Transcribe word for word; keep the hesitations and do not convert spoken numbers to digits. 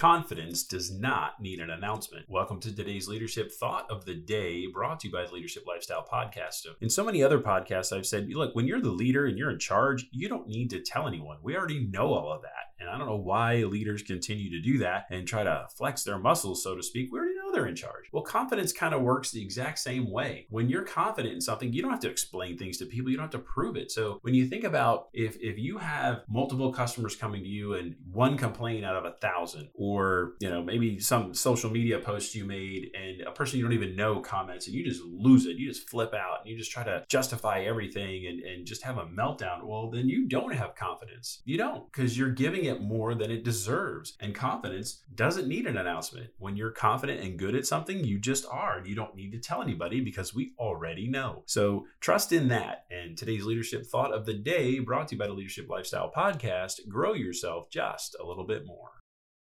Confidence does not need an announcement. Welcome to today's Leadership Thought of the Day, brought to you by the Leadership Lifestyle Podcast. So in so many other podcasts, I've said, look, when you're the leader and you're in charge, you don't need to tell anyone. We already know all of that. And I don't know why leaders continue to do that and try to flex their muscles, so to speak. We already know they're in charge. Well, confidence kind of works the exact same way. When you're confident in something, you don't have to explain things to people. You don't have to prove it. So when you think about if, if you have multiple customers coming to you and one complaint out of a thousand, or, you know, maybe some social media post you made and a person you don't even know comments and you just lose it, you just flip out and you just try to justify everything and, and just have a meltdown, well, then you don't have confidence. You don't, because you're giving it more than it deserves. And confidence doesn't need an announcement. When you're confident and good at something, you just are. You don't need to tell anybody because we already know. So trust in that. And today's Leadership Thought of the Day, brought to you by the Leadership Lifestyle Podcast, grow yourself just a little bit more.